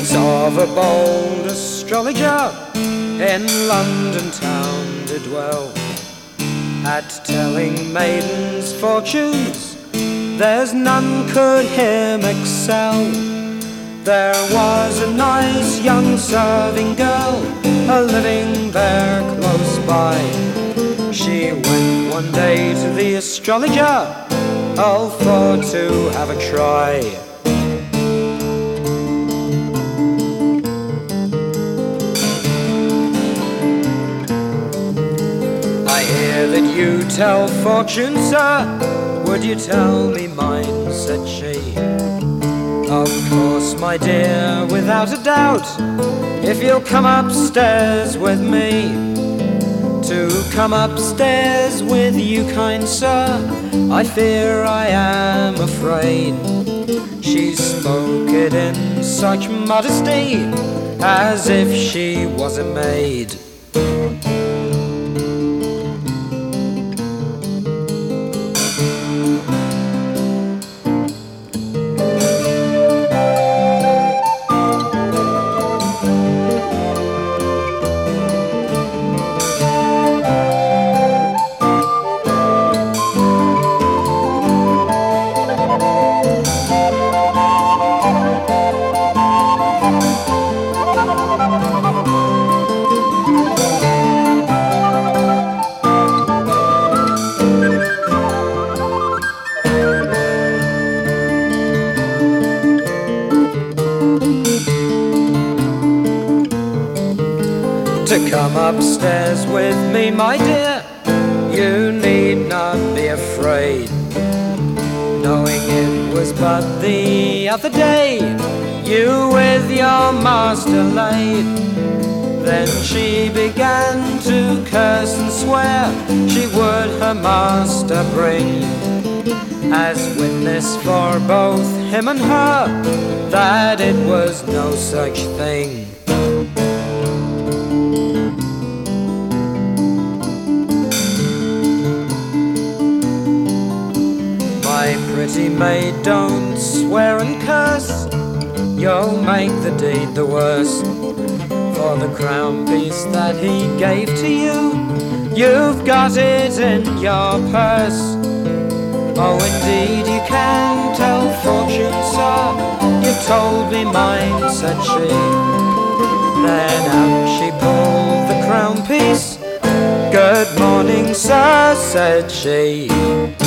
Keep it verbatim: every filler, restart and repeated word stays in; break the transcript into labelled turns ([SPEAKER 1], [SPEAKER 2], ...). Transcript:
[SPEAKER 1] of a bold astrologer in London town did dwell, at telling maidens' fortunes there's none could him excel. There was a nice young serving girl a living there close by. She went one day to the astrologer, all for to have a try. I hear that you tell fortunes, sir, would you tell me mine, said she. Of course, my dear, without a doubt, if you'll come upstairs with me. To come upstairs with you, kind sir, I fear I am afraid. She spoke it in such modesty, as if she was a maid. To come upstairs with me, my dear, you need not be afraid. Knowing it was but the other day you with your master laid. Then she began to curse and swear she would her master bring, as witness for both him and her that it was no such thing. My pretty maid, don't swear and curse, you'll make the deed the worse. For the crown piece that he gave to you, you've got it in your purse. Oh, indeed you can tell fortune, sir, you told me mine, said she. Then out she pulled the crown piece. Good morning, sir, said she.